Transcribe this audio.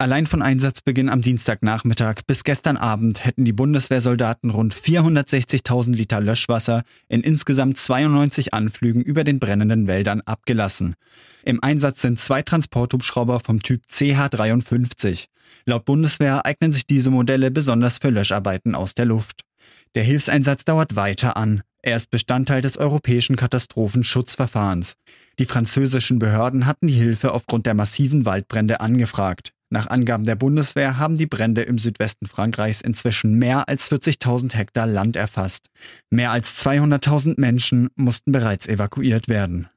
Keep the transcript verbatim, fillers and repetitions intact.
Allein von Einsatzbeginn am Dienstagnachmittag bis gestern Abend hätten die Bundeswehrsoldaten rund vierhundertsechzigtausend Liter Löschwasser in insgesamt zweiundneunzig Anflügen über den brennenden Wäldern abgelassen. Im Einsatz sind zwei Transporthubschrauber vom Typ C H dreiundfünfzig. Laut Bundeswehr eignen sich diese Modelle besonders für Löscharbeiten aus der Luft. Der Hilfseinsatz dauert weiter an. Er ist Bestandteil des europäischen Katastrophenschutzverfahrens. Die französischen Behörden hatten die Hilfe aufgrund der massiven Waldbrände angefragt. Nach Angaben der Bundeswehr haben die Brände im Südwesten Frankreichs inzwischen mehr als vierzigtausend Hektar Land erfasst. Mehr als zweihunderttausend Menschen mussten bereits evakuiert werden.